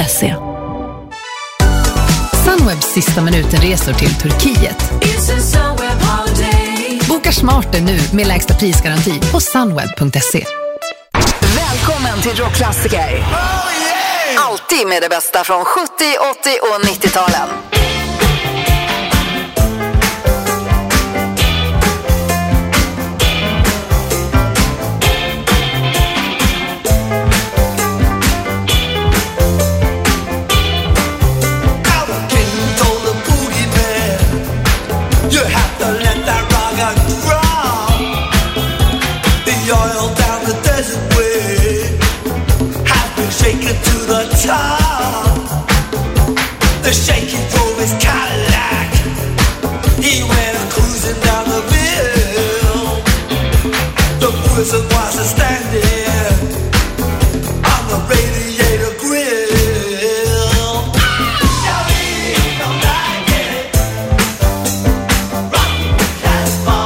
Sunweb.se. Sunwebs sista minuten-resor till Turkiet. Boka smarter nu med lägsta prisgaranti på Sunweb.se. Välkommen till Rockklassiker. Alltid med det bästa från 70, 80 och 90-talen. The shaky drove his Cadillac. He went cruising down the hill. The wizard was standing on the radiator grill. Shawty, don't like it. Rock the Casbah,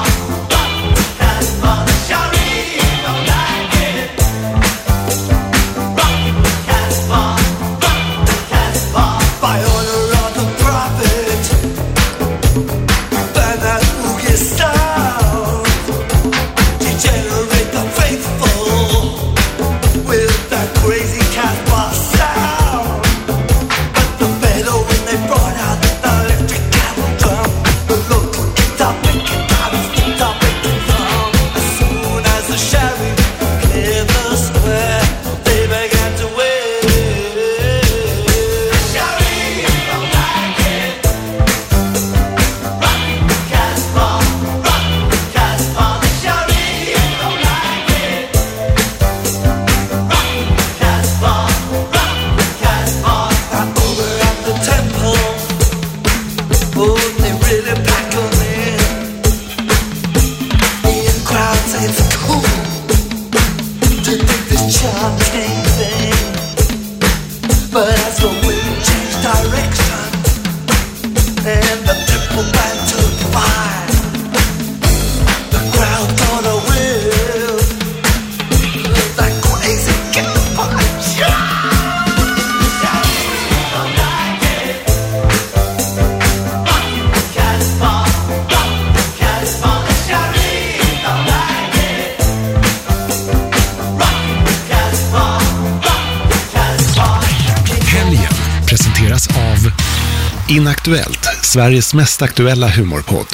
Shawty, don't like it. Rock the Casbah. By order of the prophet, burn that boogie sound, degenerate the faithful with that crazy Casbah sound. But the fellow when they brought out the electric cattle drum, the local guitar picking out his guitar picking drum. As soon as the sheriff cleared the square, they began to wait. But as the wind changed direction and the triple band took fire, the crowd got a whiff that crazy Casbah shot. Don't like it. Rock the Casbah, Shawty, don't like it. Rock the Casbah. Helgen presenteras av Inaktuellt, Sveriges mest aktuella humorpodd.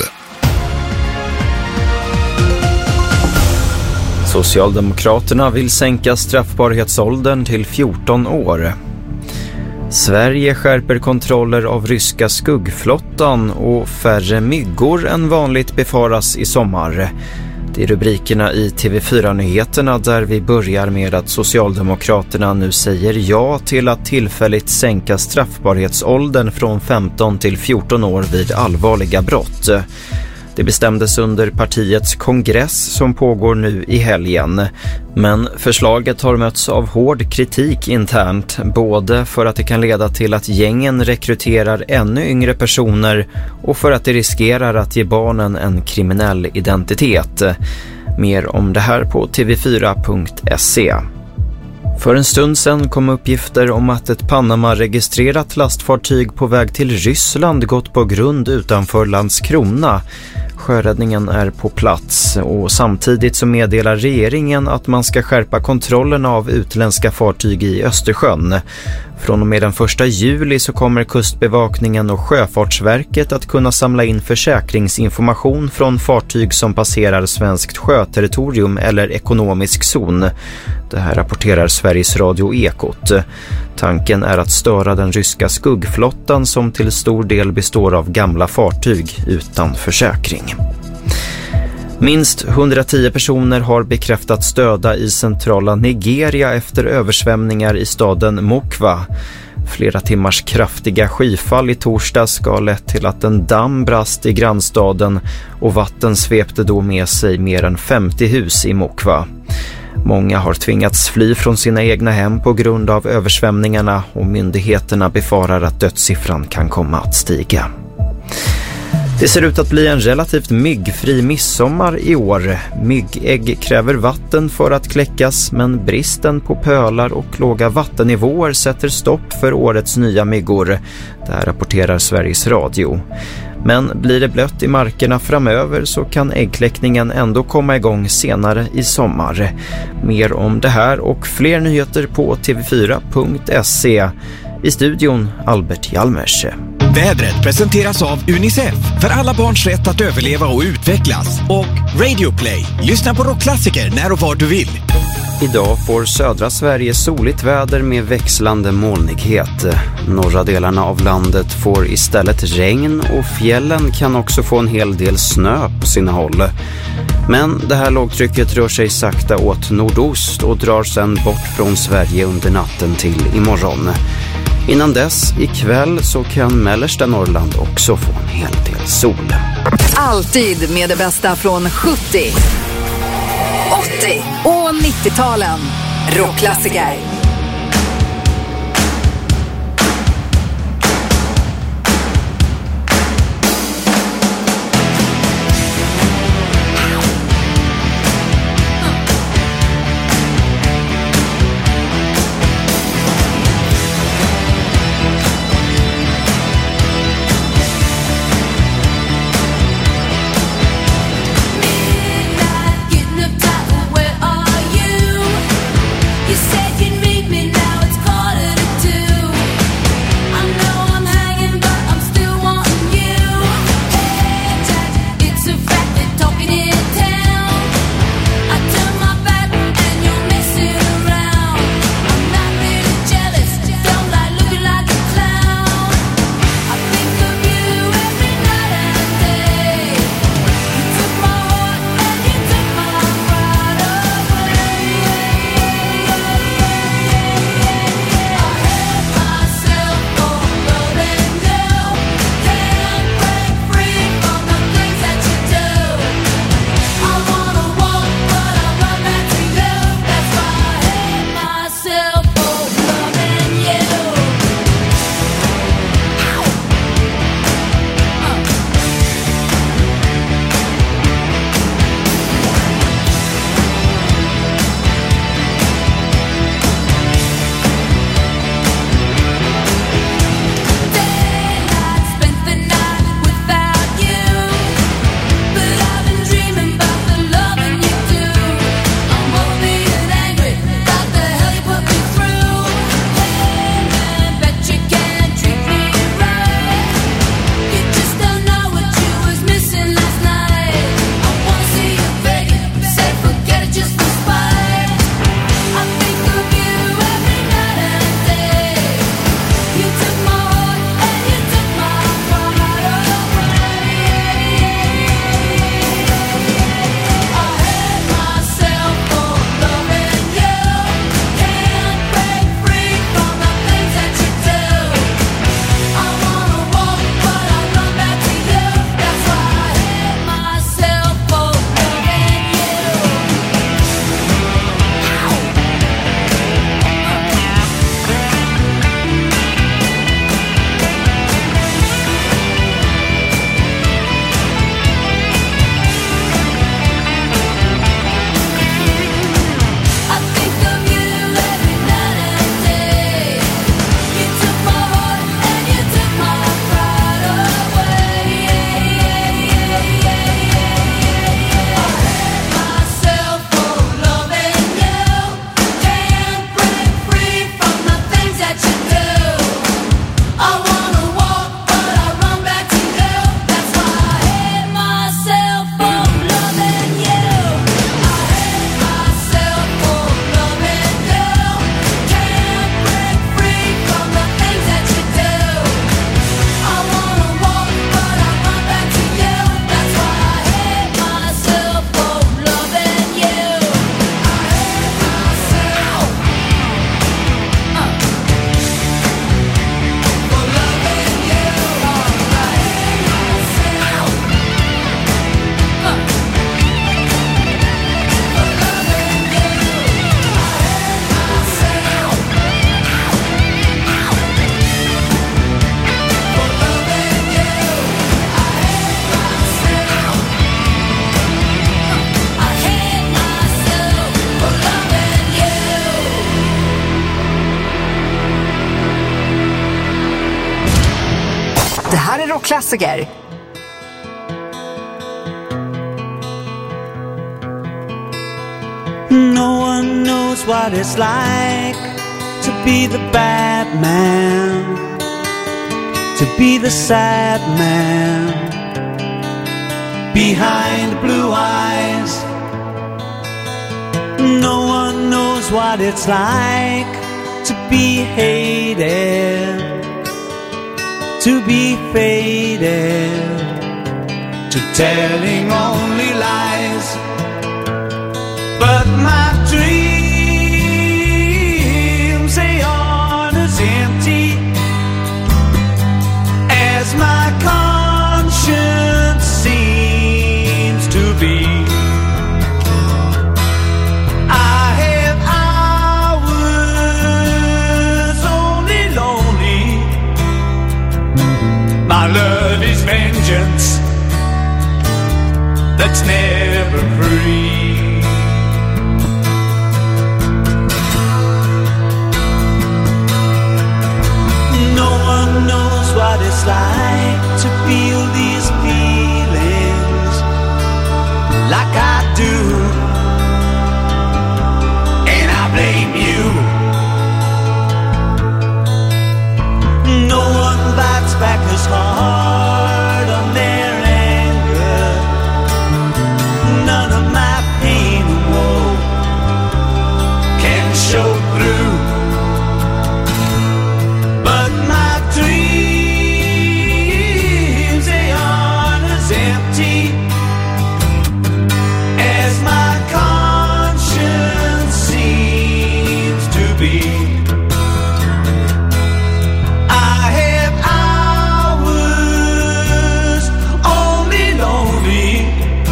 Socialdemokraterna vill sänka straffbarhetsåldern till 14 år. Sverige skärper kontroller av ryska skuggflottan och färre myggor än vanligt befaras i sommar. Det är rubrikerna i TV4-nyheterna där vi börjar med att Socialdemokraterna nu säger ja till att tillfälligt sänka straffbarhetsåldern från 15 till 14 år vid allvarliga brott. Det bestämdes under partiets kongress som pågår nu i helgen. Men förslaget har mötts av hård kritik internt, både för att det kan leda till att gängen rekryterar ännu yngre personer och för att det riskerar att ge barnen en kriminell identitet. Mer om det här på tv4.se. För en stund sedan kom uppgifter om att ett Panama-registrerat lastfartyg på väg till Ryssland gått på grund utanför Landskrona. Sjöräddningen är på plats och samtidigt så meddelar regeringen att man ska skärpa kontrollen av utländska fartyg i Östersjön. Från och med den 1 juli så kommer Kustbevakningen och Sjöfartsverket att kunna samla in försäkringsinformation från fartyg som passerar svenskt sjöterritorium eller ekonomisk zon. Det här rapporterar Sveriges Radio Ekot. Tanken är att störa den ryska skuggflottan som till stor del består av gamla fartyg utan försäkring. Minst 110 personer har bekräftats döda i centrala Nigeria efter översvämningar i staden Mokwa. Flera timmars kraftiga skyfall i torsdag ska ha lett till att en damm brast i grannstaden och vatten svepte då med sig mer än 50 hus i Mokwa. Många har tvingats fly från sina egna hem på grund av översvämningarna och myndigheterna befarar att dödssiffran kan komma att stiga. Det ser ut att bli en relativt myggfri midsommar i år. Myggägg kräver vatten för att kläckas, men bristen på pölar och låga vattennivåer sätter stopp för årets nya myggor. Det här rapporterar Sveriges Radio. Men blir det blött i markerna framöver så kan äggkläckningen ändå komma igång senare i sommar. Mer om det här och fler nyheter på tv4.se. I studion Albert Hjalmers. Vädret presenteras av UNICEF för alla barns rätt att överleva och utvecklas. Och Radio Play. Lyssna på rockklassiker när och var du vill. Idag får södra Sverige soligt väder med växlande molnighet. Norra delarna av landet får istället regn och fjällen kan också få en hel del snö på sina håll. Men det här lågtrycket rör sig sakta åt nordost och drar sedan bort från Sverige under natten till imorgon. Innan dess, ikväll, så kan mellersta Norrland också få en hel del sol. Alltid med det bästa från 70, 80 och 90-talen. Rockklassiker. Getting up top, where are you? You said you'd meet rockklassiker. No one knows what it's like to be the bad man, to be the sad man behind blue eyes. No one knows what it's like to be hated, to be faded, to telling only lies. But my dreams, they aren't as empty as my conscience seems to be. I have hours only lonely. My love is vengeance that's never free. What it's like to feel these feelings like I do, and I blame you. No one bites back as hard on their anger. None of my pain and woe can show through. But my dreams, empty as my conscience seems to be. I have hours only lonely.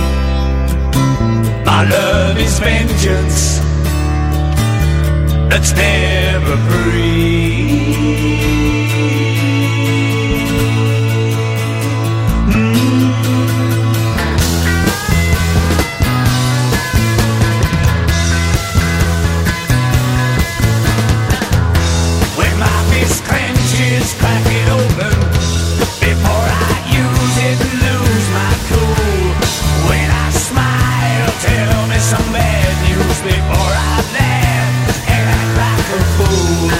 My love is vengeance that's never free. Crack it open before I use it and lose my cool. When I smile, tell me some bad news before I laugh and act like a fool.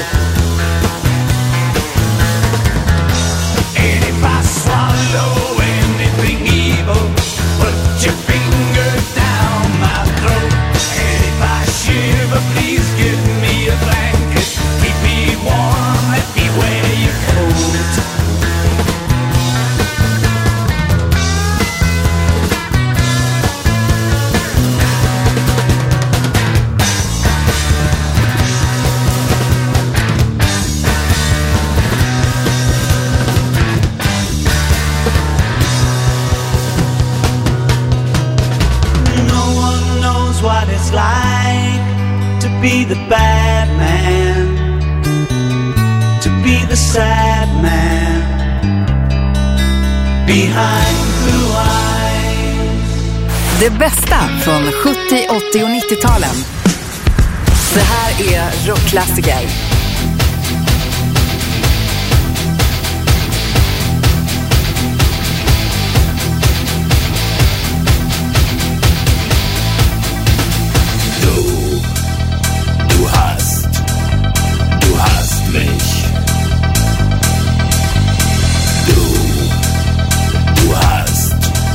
And if I swallow anything evil, put your finger down my throat. And if I shiver, please give me a blanket. Keep me warm, let me wear your coat. No one knows what it's like to be the bad man, to be the sad man behind blue eyes. Det bästa från 70, 80 och 90-talen. Det här är rockklassiker. Du hast mich. Du hast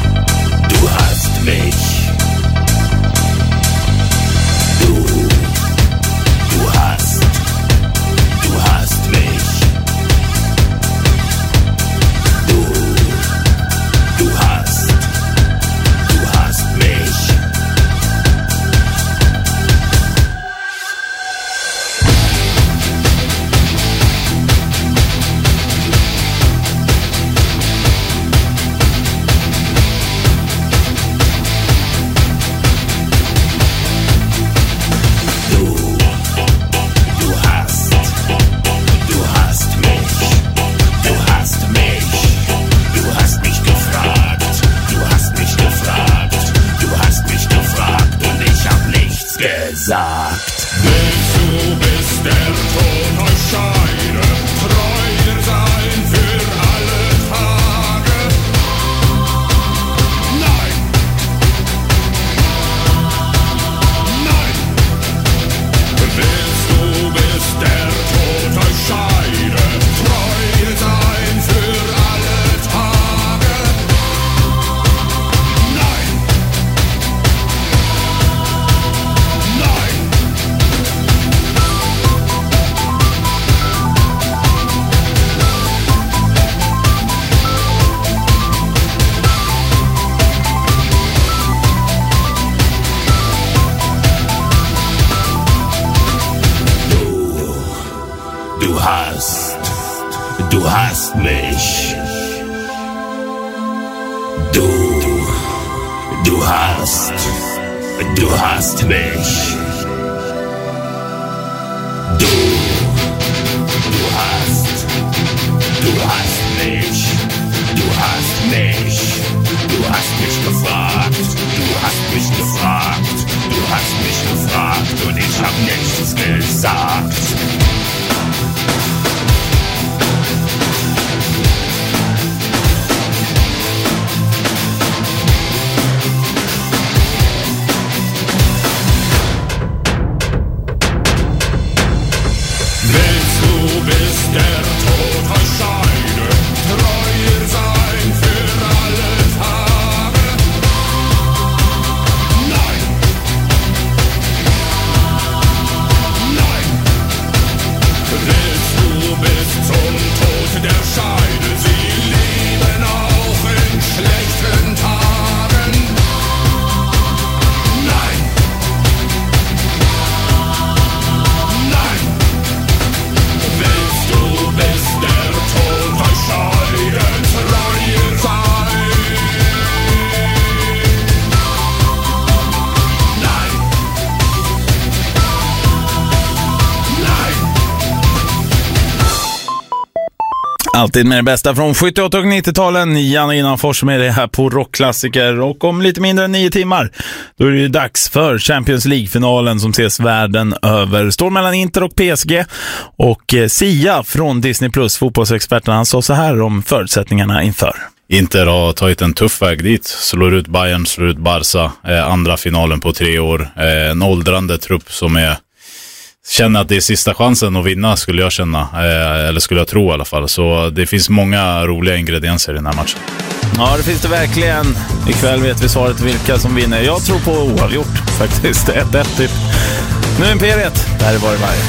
mich. Du hast du hast mich. Du hast mich. Du hast mich. Du hast mich. Du hast mich gefragt. Du hast mich gefragt. Du hast mich gefragt und ich hab nichts gesagt. Bis der Tod euch scheidet, treuer sein für alle Tage. Nein, nein, willst du bis zum Tod der Scheide sie lieben auch in schlechten Tagen? Nein, nein. Willst du bis der Tod euch scheiden, treuer sein? Nein. Nein. Alltid med det bästa från 78 och 90-talen. Janina Fors med det här på Rockklassiker. Och om lite mindre än 9 timmar då är det ju dags för Champions League-finalen som ses världen över. Står mellan Inter och PSG. Och Sia från Disney Plus, fotbollsexperterna, han sa så här om förutsättningarna inför. Inter har tagit en tuff väg dit. Slår ut Bayern, slår ut Barca. Andra finalen på 3 år. En åldrande trupp som känner att det är sista chansen att vinna, skulle jag känna. Eller skulle jag tro i alla fall. Så det finns många roliga ingredienser i den här matchen. Ja, det finns det verkligen. Ikväll vet vi svaret vilka som vinner. Jag tror på oavgjort faktiskt. 1-1 typ. Nu Imperiet. Det här är Var i varje.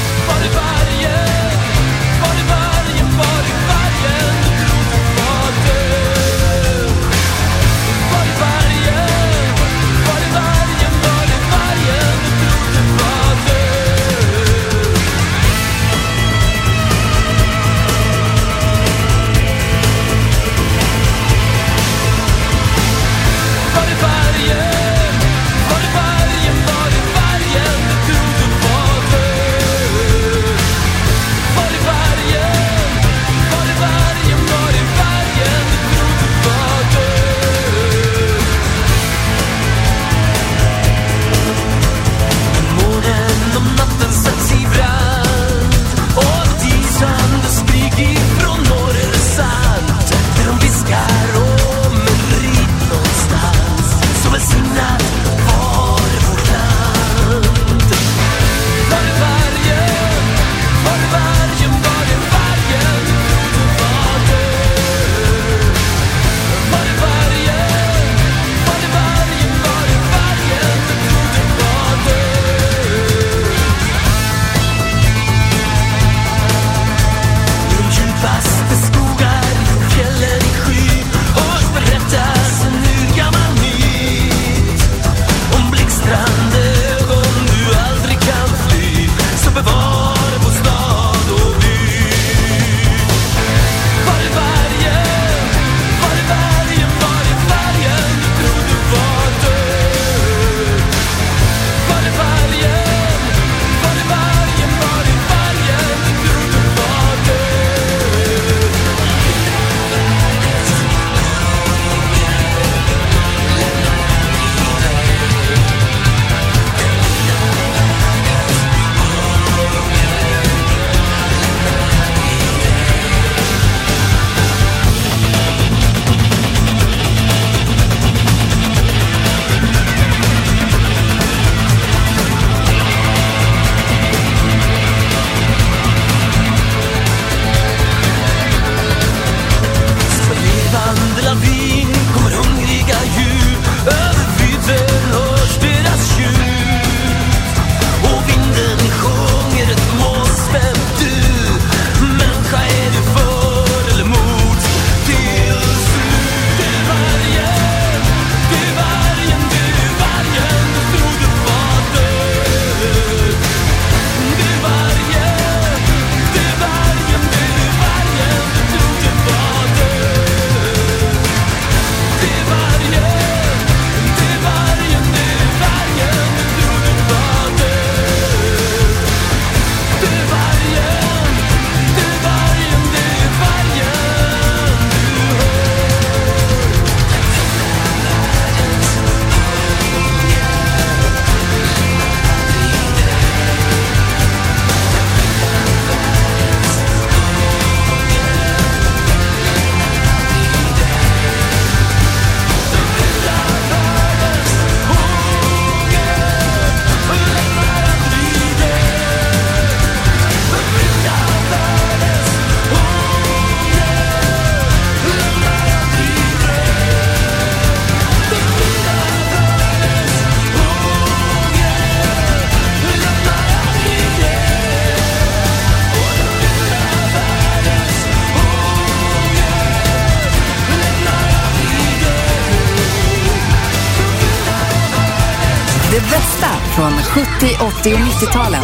Det bästa från 70, 80 och 90-talen.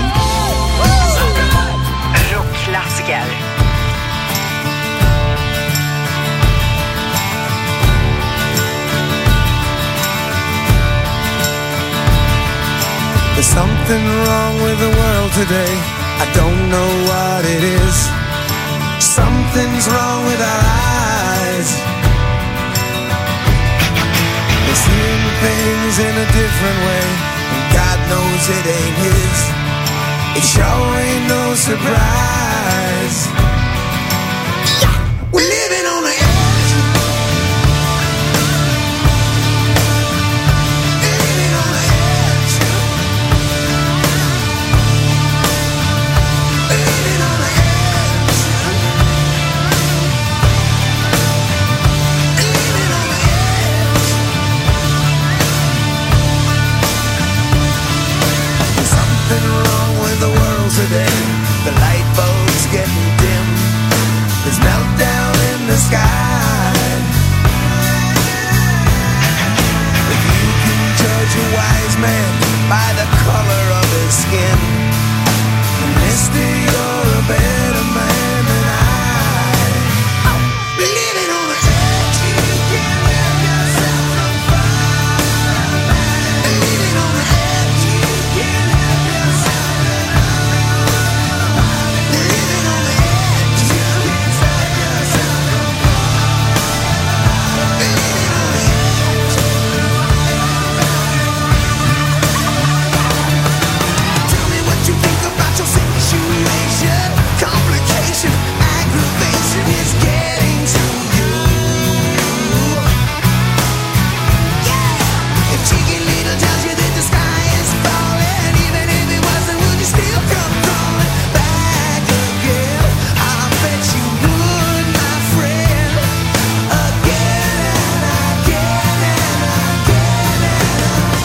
Rockklassiker. There's something wrong with the world today. I don't know what it is. Something's wrong with our eyes. We're seeing things in a different way, and God knows it ain't his. It sure ain't no surprise. We're living on the edge. Living on the edge. Living on the edge. Living on the edge. There's something wrong with the world today. The light bulb's getting dim. There's meltdown in the sky. If you can judge a wise man by the color of his skin, then mister, you're a better man than I. Living on the edge. You can't let yourself from far. Living on the edge. You can't let yourself from far. Living on the edge. You can't stop yourself from far. Living on the edge. Tell me what you think about your situation. Complication, aggravation is getting to you. Yeah. If Cheeky Little tells you that the sky is falling, even if it wasn't, would you still come crawling back again? I bet you would, my friend. Again and again and again and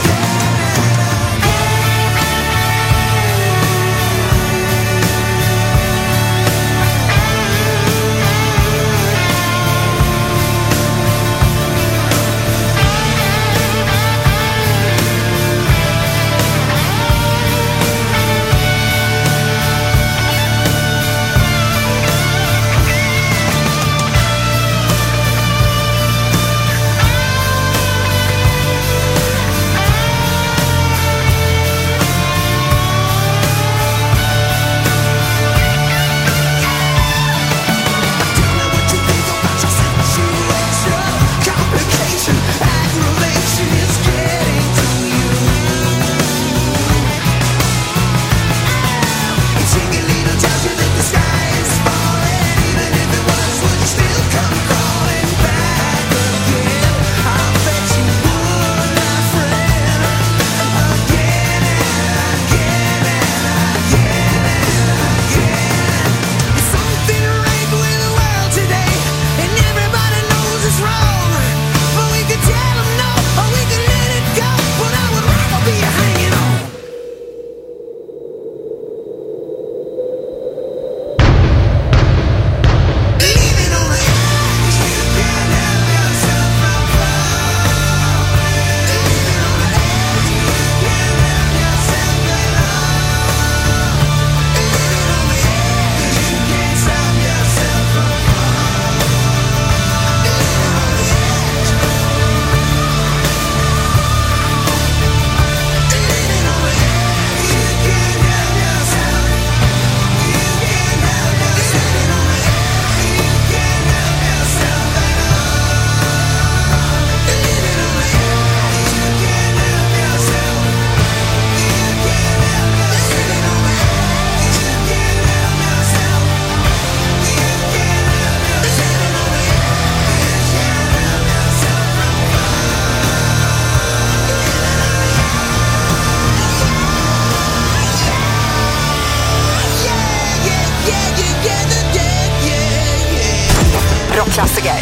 Rockklassiker.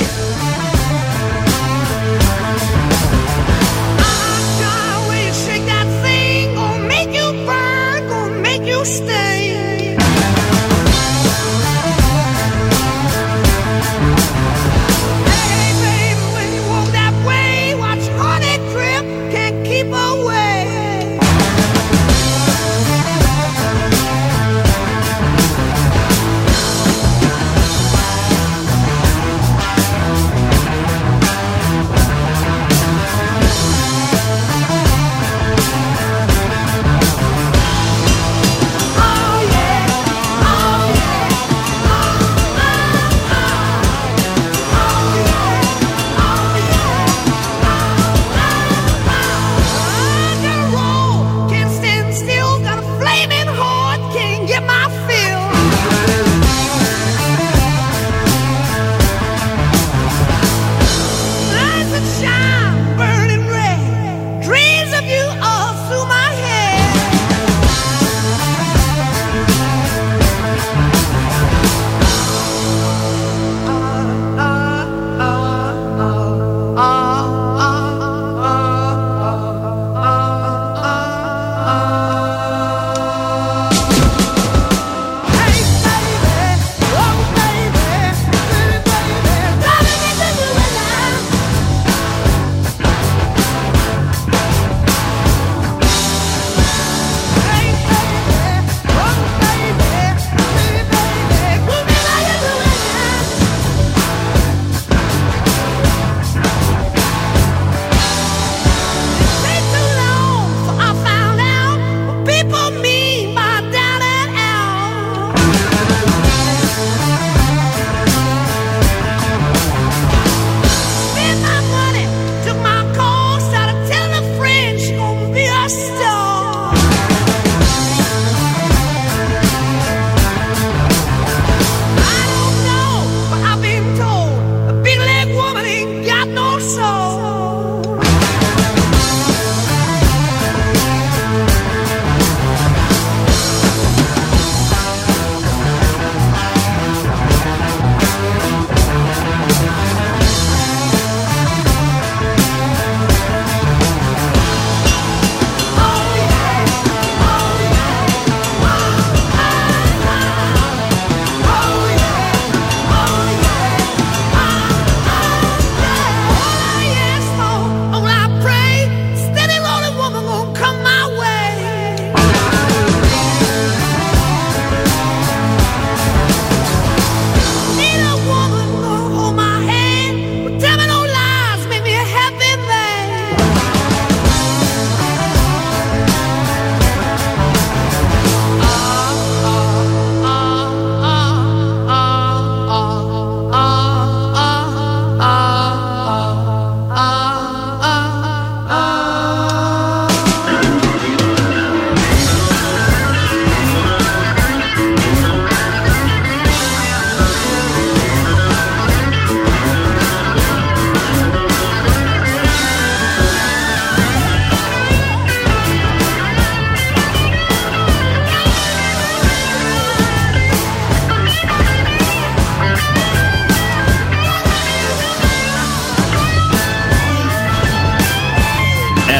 Keep away.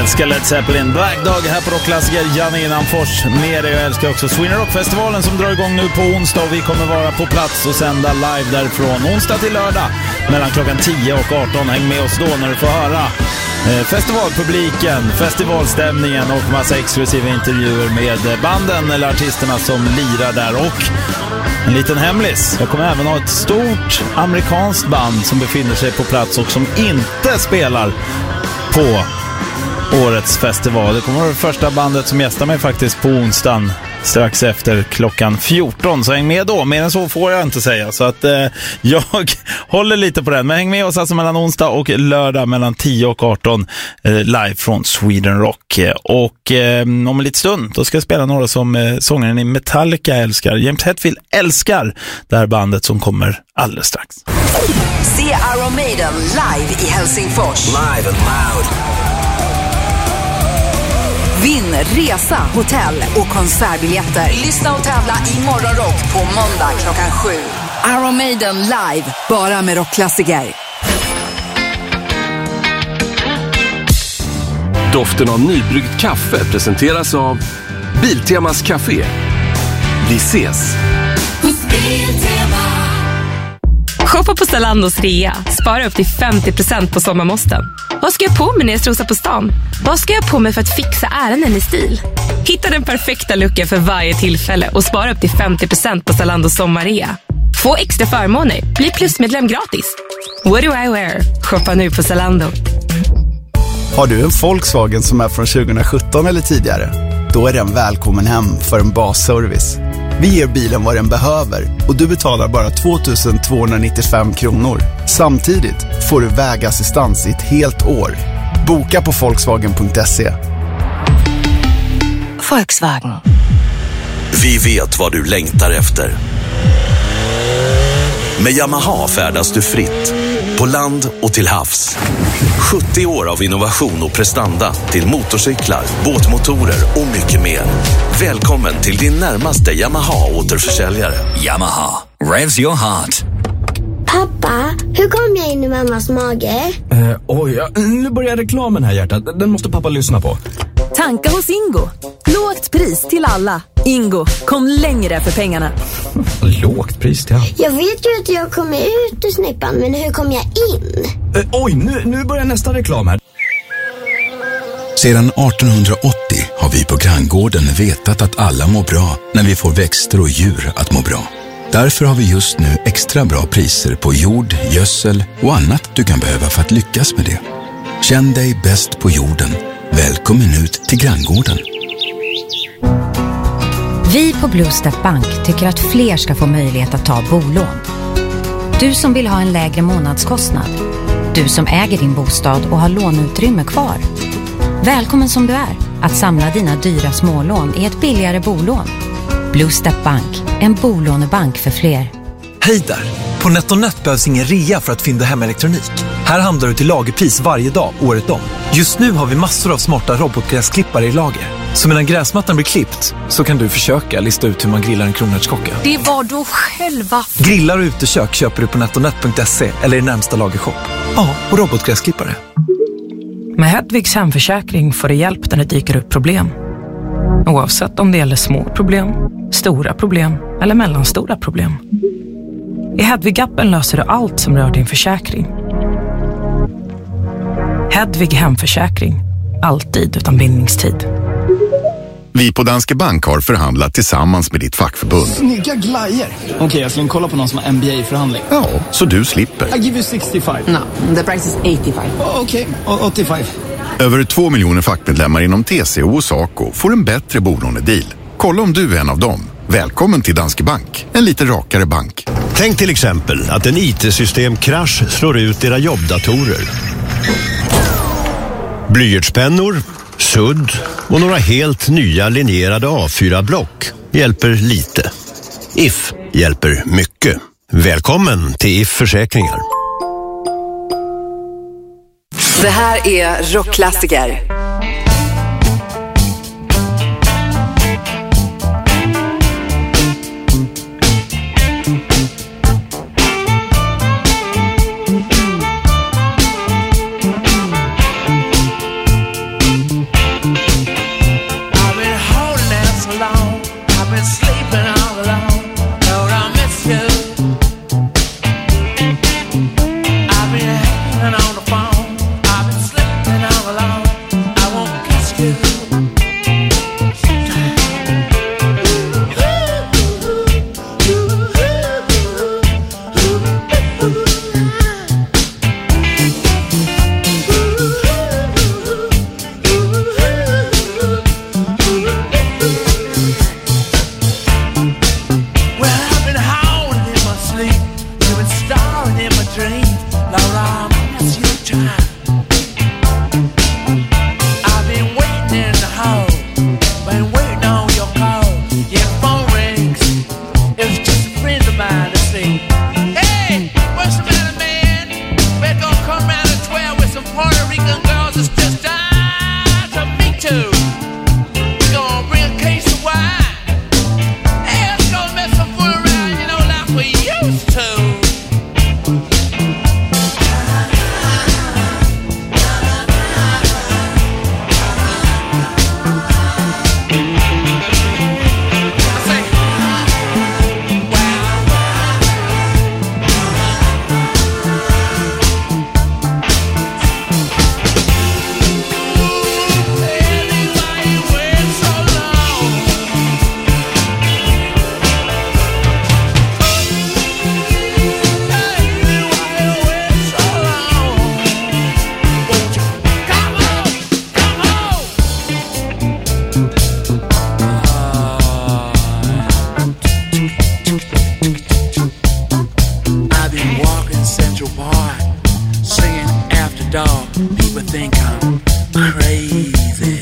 älskar Led Zeppelin. Black Dog här på Rockklassiker. Janne Innanfors med dig. Jag älskar också Sweden Rock-festivalen som drar igång nu på onsdag. Och vi kommer vara på plats och sända live därifrån onsdag till lördag mellan klockan 10 och 18. Häng med oss då när du får höra festivalpubliken, festivalstämningen och massa exklusiva intervjuer med banden eller artisterna som lirar där. Och en liten hemlis. Jag kommer även ha ett stort amerikanskt band som befinner sig på plats och som inte spelar på årets festival. Det kommer vara det första bandet som gästar mig faktiskt på onsdagen strax efter klockan 14. Så häng med då. Mer än så får jag inte säga. Så att jag håller lite på den. Men häng med oss alltså mellan onsdag och lördag mellan 10 och 18 live från Sweden Rock. Och om en liten stund då ska jag spela några som sångaren i Metallica älskar. James Hetfield älskar det här bandet som kommer alldeles strax. Se Iron Maiden live i Helsingfors. Live and loud. Vinn resa, hotell och konsertbiljetter. Lyssna och tävla i Morgonrock på måndag klockan 7. Iron Maiden live, bara med rockklassiker. Doften av nybryggt kaffe presenteras av Biltemas Café. Vi ses! Shoppa på Zalandos rea. Spara upp till 50% på sommarmåsten. Vad ska jag på mig när jag strosar på stan? Vad ska jag på mig för att fixa ärenden i stil? Hitta den perfekta looken för varje tillfälle och spara upp till 50% på Zalandos sommarrea. Få extra förmåner. Bli plusmedlem gratis. What do I wear? Shoppa nu på Zalando. Har du en Volkswagen som är från 2017 eller tidigare? Då är den välkommen hem för en basservice. Vi ger bilen vad den behöver och du betalar bara 2 295 kronor. Samtidigt får du vägassistans i ett helt år. Boka på Volkswagen.se. Volkswagen. Vi vet vad du längtar efter. Med Yamaha färdas du fritt. På land och till havs. 70 år av innovation och prestanda till motorcyklar, båtmotorer och mycket mer. Välkommen till din närmaste Yamaha-återförsäljare. Yamaha, revs your heart. Pappa, hur kom jag in i mammas mage? Nu börjar reklamen här, hjärtat. Den måste pappa lyssna på. Tanka hos Ingo. Lågt pris till alla. Ingo, kom längre för pengarna. Lågt pris till alla? Jag vet ju att jag kommer ut ur snippan, men hur kom jag in? Nu börjar nästa reklam här. Sedan 1880 har vi på Granngården vetat att alla mår bra när vi får växter och djur att må bra. Därför har vi just nu extra bra priser på jord, gödsel och annat du kan behöva för att lyckas med det. Känn dig bäst på jorden. Välkommen ut till Granngården. Vi på Bluestep Bank tycker att fler ska få möjlighet att ta bolån. Du som vill ha en lägre månadskostnad. Du som äger din bostad och har låneutrymme kvar. Välkommen som du är att samla dina dyra smålån i ett billigare bolån. Bluestep Bank, en bolånebank för fler. Hej där! På NetOnNet behövs ingen rea för att fynda hem elektronik. Här handlar du till lagerpris varje dag, året om. Just nu har vi massor av smarta robotgräsklippare i lager. Så medan gräsmattan blir klippt så kan du försöka lista ut hur man grillar en kronärtskocka. Det var då själva. Grillar och utekök köper du på netonet.se eller i närmsta lagershop. Ja, och robotgräsklippare. Med Hedvigs hemförsäkring får du hjälp när det dyker upp problem. Oavsett om det gäller små problem, stora problem eller mellanstora problem. I Hedvig-appen löser du allt som rör din försäkring. Hedvig hemförsäkring. Alltid utan bindningstid. Vi på Danske Bank har förhandlat tillsammans med ditt fackförbund. Snygga glajer. Okej, jag ska kolla på någon som har MBA-förhandling. Ja, så du slipper. I give you 65. No, the price is 85. Okej, 85. Över 2 miljoner fackmedlemmar inom TCO och SACO får en bättre bolånedeal. Kolla om du är en av dem. Välkommen till Danske Bank, en lite rakare bank. Tänk till exempel att en IT-systemkrasch slår ut era jobbdatorer. Blyertspennor, sudd och några helt nya linjerade A4-block hjälper lite. If hjälper mycket. Välkommen till If Försäkringar. Det här är Rockklassiker. leave, Laura, it's your time. I've been waiting in the hall, been waiting on your call. Your phone rings, it's just a friend of mine to see. Hey, what's the matter, man? We're gonna come round at 12 with some Puerto Rican girls. It's just time to meet you. We're gonna bring a case of wine. Hey, let's go mess some fool around, you know, like we used to. I've been walking Central Park, singing After Dark. People think I'm crazy.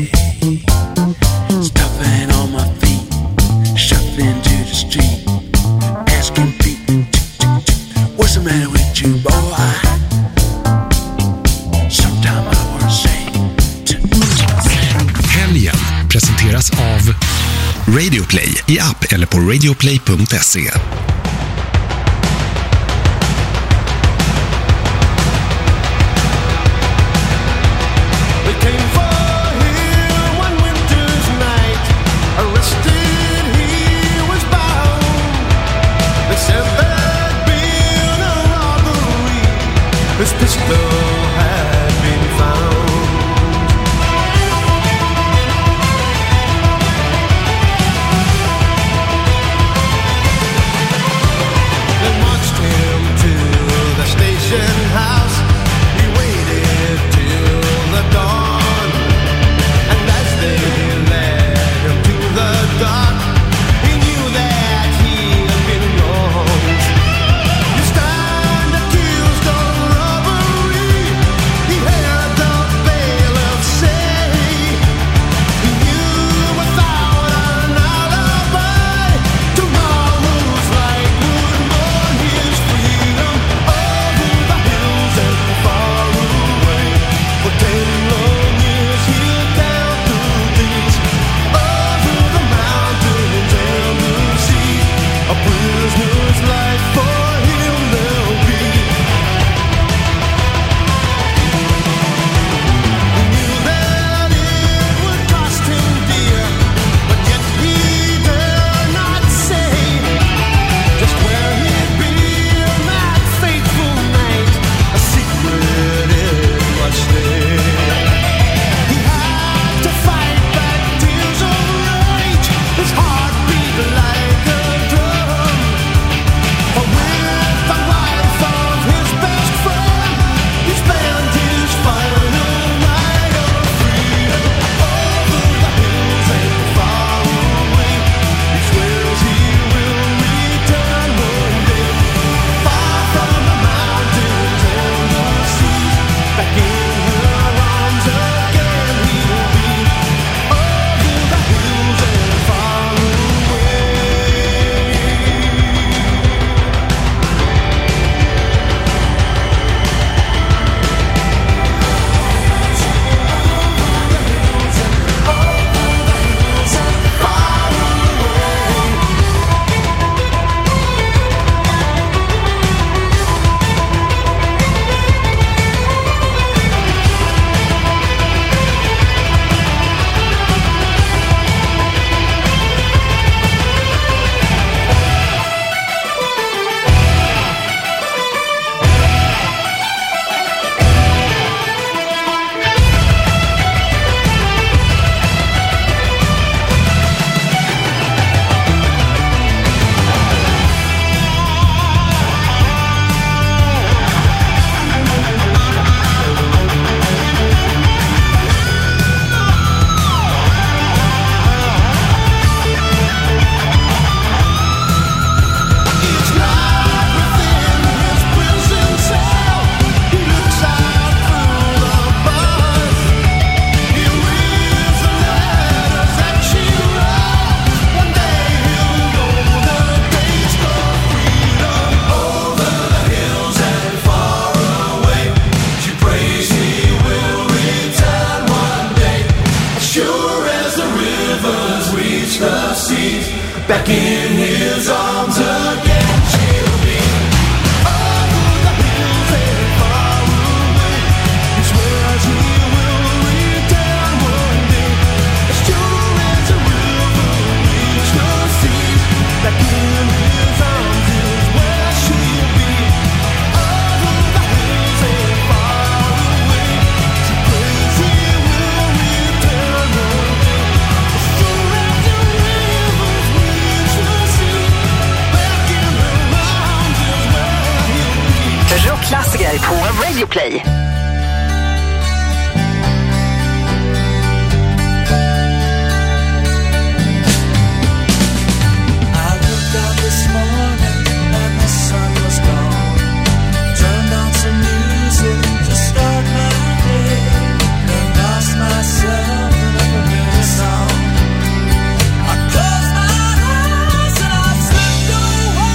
Stuffing on my feet, shuffling to the street, asking people, what's the matter with you, boy? Sometimes I wanna say, Helgen presenteras av Radioplay i app eller på radioplay.se. His pistol had been found. They marched him to the station house. He waited till the dawn, and as they led him to the dock, he knew that he had been wronged. You stand accused of robbery. back in his arms again. She'll be over the hills and far away. It's where she will return one day, as sure as a river reaches the sea. Back in his arms is where she'll be. Over the hills and far away. She prays he will return one day, as sure as the rivers reach the sea. Back in her arms is where he'll be. Rockklassiker på Radio Play. I looked out this morning and the sun was gone. Turned on some music to start my day, and lost myself in a familiar song. I closed my eyes and I slipped away.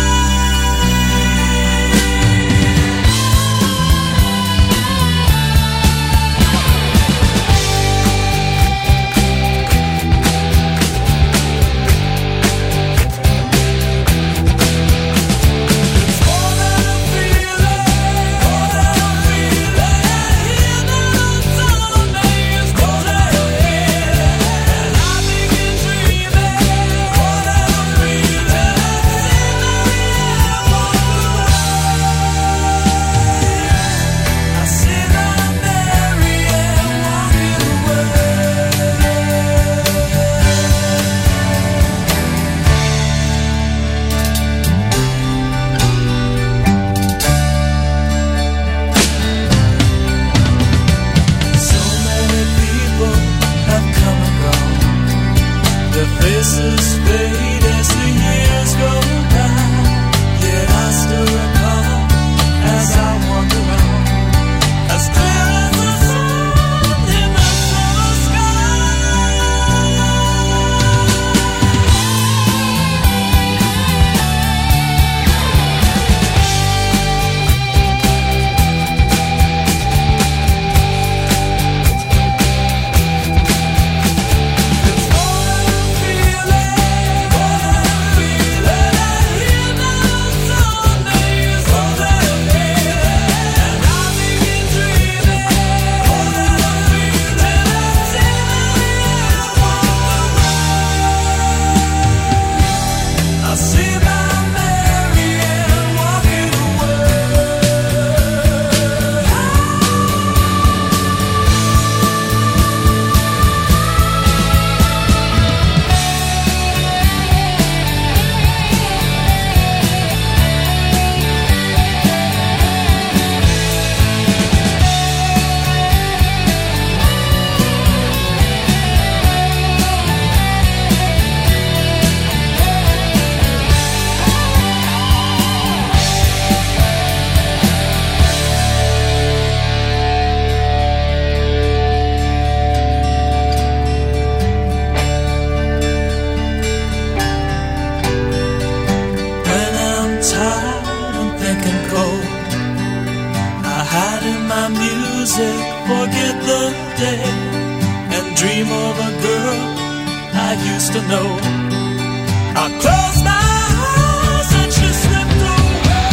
Faces fade as the years go by, yet I still recall as I wander on, as clear as the sun in the summer sky. Forget the day and dream of a girl I used to know. I closed my eyes and she slipped away.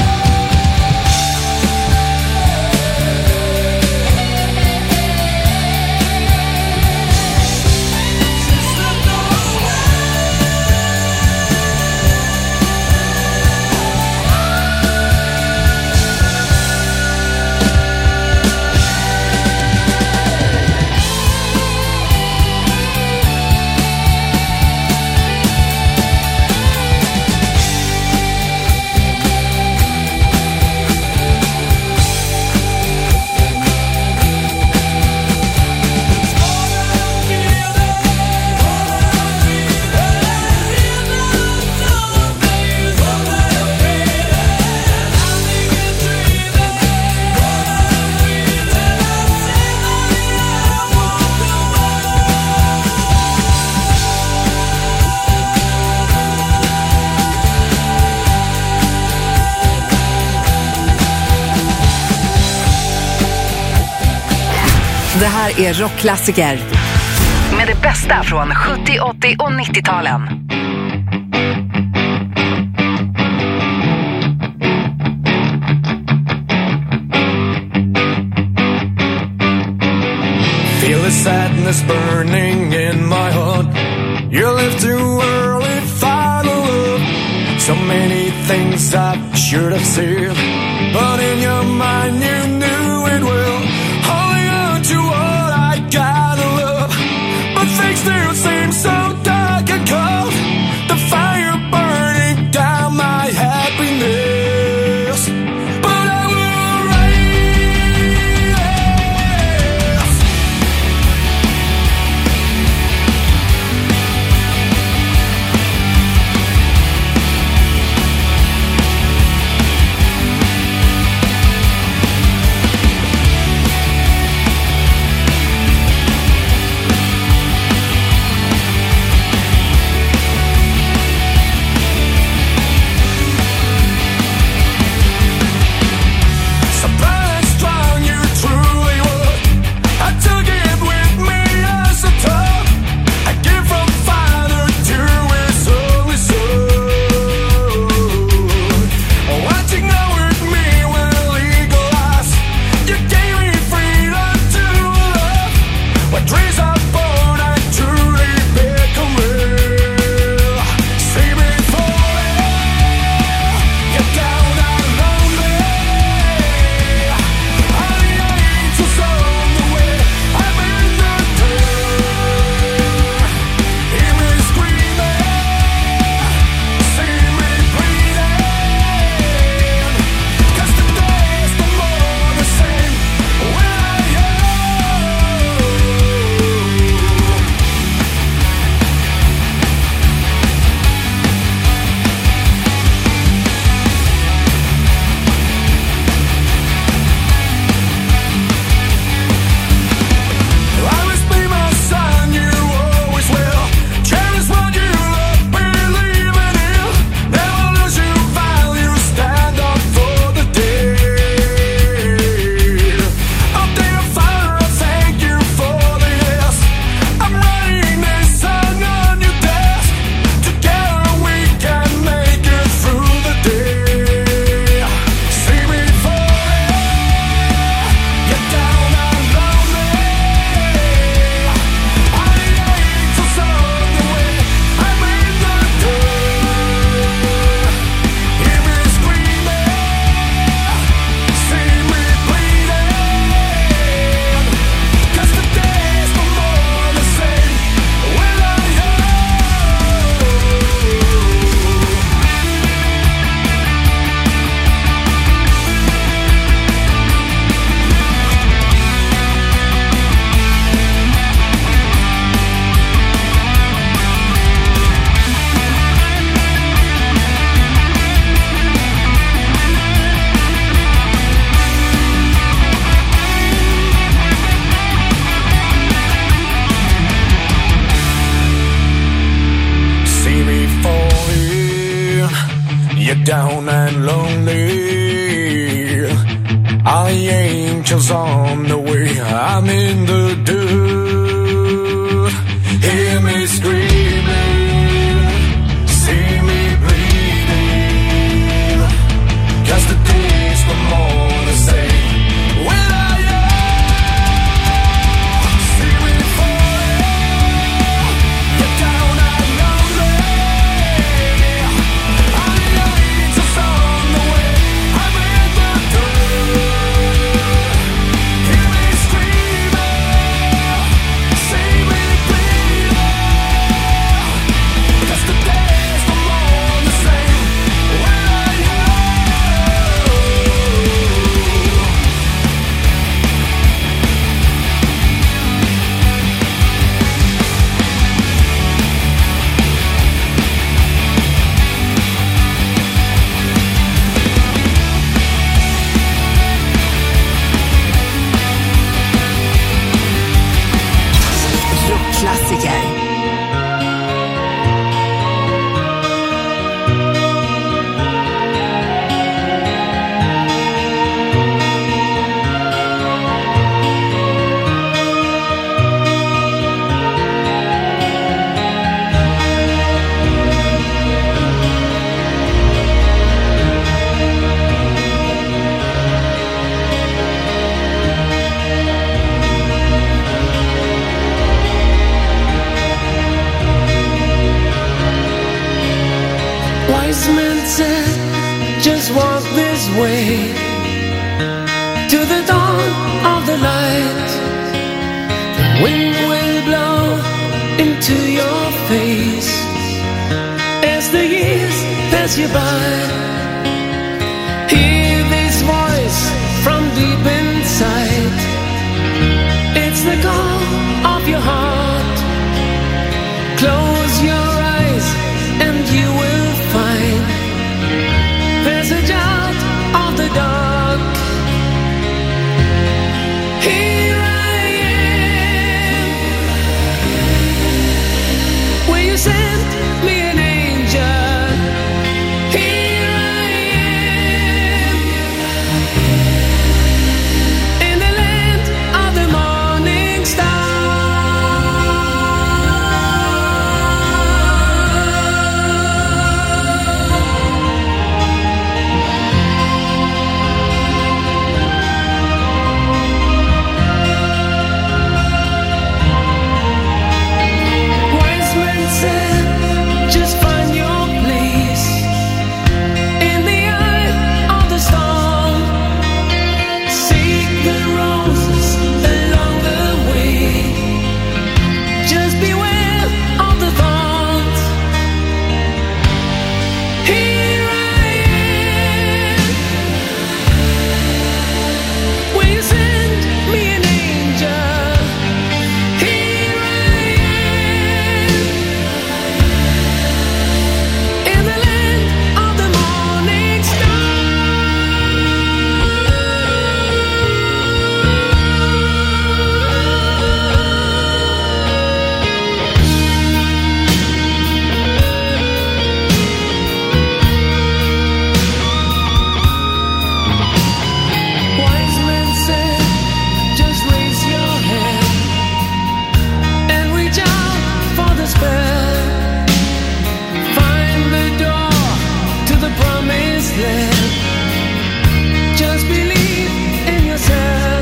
She slipped Det här är Rockklassiker med det bästa från 70-, 80- och 90-talen. is burning in my heart. You left too early, final love. So many things I should have said, but in your mind you knew it well. Holding on to what I gotta love, but things still seem so dark and cold. The fire burning down my happiness, but I will rise. Down and lonely, all the angels on the way. I'm in the dirt. Hear me screaming, see me bleeding, 'cause the days no more the same. Will I see me falling? Get down and lonely. way to the dawn of the light. The wind will blow into your face as the years pass you by. Hear this voice from deep inside. It's the call of your heart. Close your eyes and you will find passage out of the dark. Here I am. Will you send me an angel? Here I am. In the land of the morning star. Wise men said, just find your place in the eye of the storm. Seek the roses along the way. Just beware of the thorns. Here I am. Will you send me an angel? Here I am. In the land of the morning star. Wise men said, just raise your hand and reach out for the spell. Find the door to the promised land. Just believe in yourself.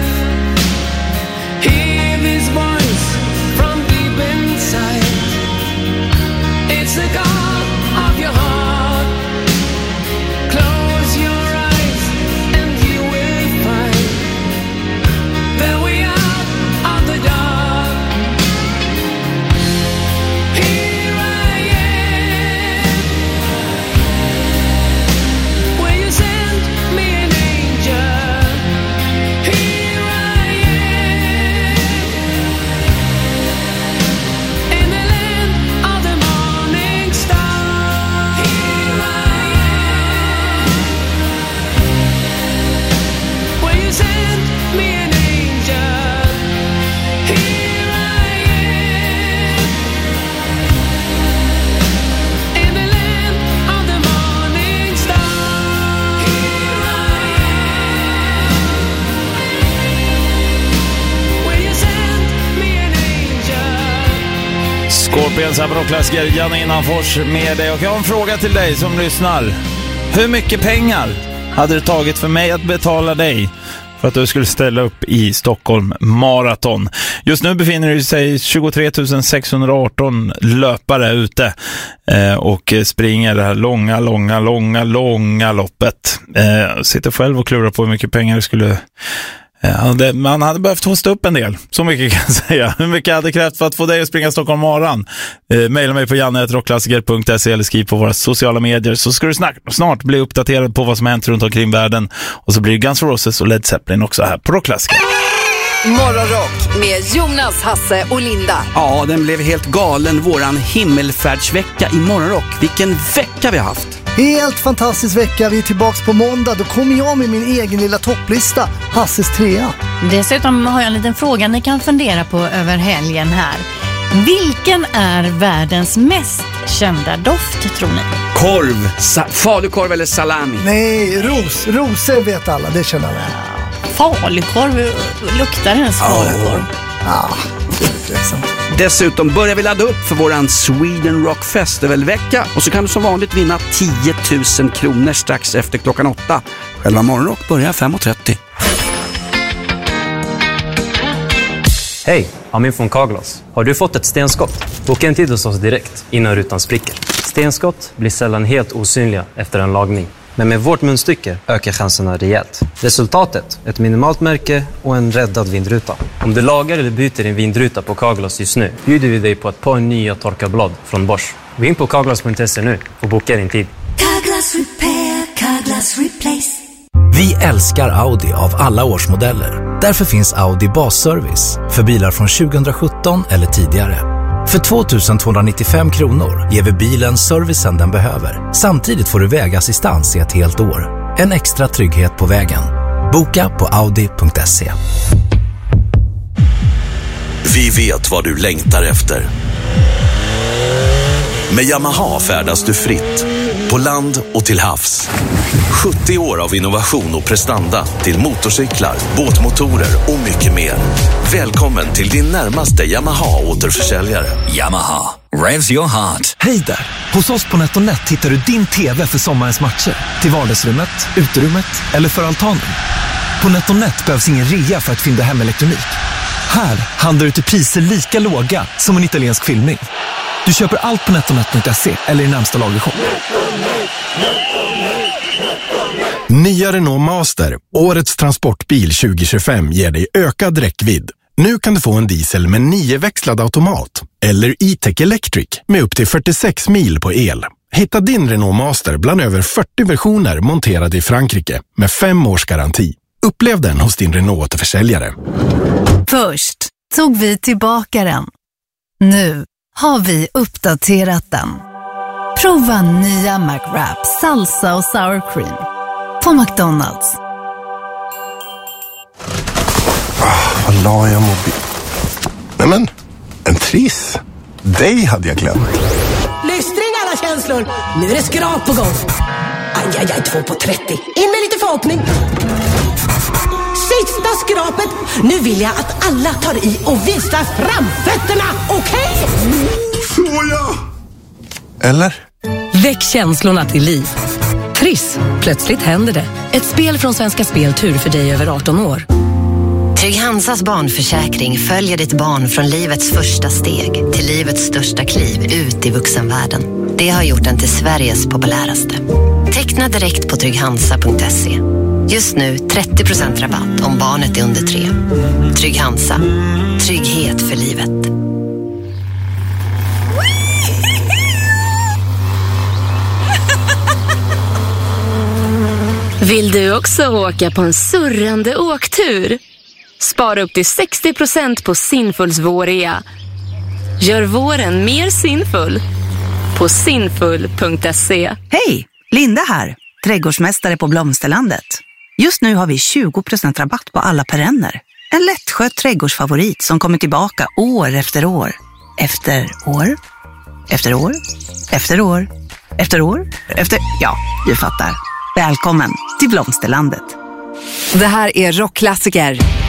Hear this voice from deep inside. It's the call of your heart. Close your eyes and you will find the way out of the dark. Here I am. Will you send me an angel? Here I am. In the land of the morning star. Here I am. Will you send me an angel? Here I am. In the land of the morning star. Here I am. Will you send me an angel? Scorpions här på Rockklassiker, Janne Innanfors med dig. Och jag har en fråga till dig som lyssnar. Hur mycket pengar hade det tagit för mig att betala dig för att du skulle ställa upp i Stockholm Marathon? Just nu befinner det sig 23 618 löpare ute och springer det här långa loppet. Sitter själv och klurar på hur mycket pengar det skulle... man hade behövt hosta upp en del, så mycket kan jag säga. Hur mycket hade krävt för att få dig att springa Stockholm Marathon? Maila mig på janne@rockklassiker.se eller skriv på våra sociala medier, så ska du snart bli uppdaterad på vad som hänt runt omkring världen. Och så blir det Guns N' Roses och Led Zeppelin också här på Rockklassiker. Morgonrock med Jonas, Hasse och Linda. Ja, den blev helt galen, våran himmelfärdsvecka i Morgonrock. Vilken vecka vi har haft! Helt fantastisk vecka. Vi är tillbaks på måndag. Då kommer jag med min egen lilla topplista, Hasses 3. Dessutom har jag en liten fråga ni kan fundera på över helgen här. Vilken är världens mest kända doft, tror ni? Korv, falukorv eller salami? Nej, rosor vet alla, det känner jag. Falukorv, luktar ens falukorv? Ja, liksom. Dessutom börjar vi ladda upp för våran Sweden Rock Festival-vecka. Och så kan du som vanligt vinna 10 000 kronor strax efter klockan 8. Själva Morgonrock börjar 5:30. Hej, Amin från Carglass. Har du fått ett stenskott? Boka en tid hos oss direkt innan rutan spricker. Stenskott blir sällan helt osynliga efter en lagning. Men med vårt munstycke ökar chanserna rejält. Resultatet, ett minimalt märke och en räddad vindruta. Om du lagar eller byter din vindruta på Carglass just nu bjuder vi dig på ett par nya torkarblad från Bosch. Gå in på carglass.se nu och boka din tid. Carglass Repair, Carglass Replace. Vi älskar Audi av alla årsmodeller. Därför finns Audi Basservice för bilar från 2017 eller tidigare. För 2295 kronor ger vi bilen servicen den behöver. Samtidigt får du vägassistans i ett helt år. En extra trygghet på vägen. Boka på audi.se. Vi vet vad du längtar efter. Med Yamaha färdas du fritt. På land och till havs. 70 år av innovation och prestanda till motorcyklar, båtmotorer och mycket mer. Välkommen till din närmaste Yamaha-återförsäljare. Yamaha, revs your heart. Hej där! Hos oss på NetOnNet hittar du din TV för sommarens matcher. Till vardagsrummet, uterummet eller för altanen. På NetOnNet behövs ingen rea för att fynda hem elektronik. Här handlar du till priser lika låga som en italiensk filmning. Du köper allt på netonet.se eller i närmsta lagershop. Nya Renault Master, årets transportbil 2025, ger dig ökad räckvidd. Nu kan du få en diesel med 9-växlad automat eller E-Tech Electric med upp till 46 mil på el. Hitta din Renault Master bland över 40 versioner monterade i Frankrike med 5 års garanti. Upplev den hos din Renault-återförsäljare. Först tog vi tillbaka den. Nu har vi uppdaterat den. Prova nya McWrap, salsa och sour cream på McDonald's. Vad la jag mobil? Nej men, en triss. Dig hade jag glömt. Lystring alla känslor. Nu är det skrap på gång. Aj, 2 på 30. In med lite förhoppning. Sista skrapet. Nu vill jag att alla tar i och visar framfötterna. Okej? Såja! Eller? Väck känslorna till liv. Triss, plötsligt händer det. Ett spel från Svenska Speltur för dig över 18 år. Trygg Hansas barnförsäkring följer ditt barn från livets första steg till livets största kliv ut i vuxenvärlden. Det har gjort den till Sveriges populäraste. Teckna direkt på trygghansa.se. Just nu 30% rabatt om barnet är under 3. Trygg Hansa. Trygghet för livet. Vill du också åka på en surrande åktur? Spara upp till 60% på Sinfuls vårrea. Gör våren mer sinfull på sinfull.se. Hej, Linda här, trädgårdsmästare på Blomsterlandet. Just nu har vi 20% rabatt på alla perenner. En lättskött trädgårdsfavorit som kommer tillbaka år efter år. Efter år, efter år, efter år, efter år, efter... Ja, du fattar. Välkommen till Blomsterlandet. Det här är Rockklassiker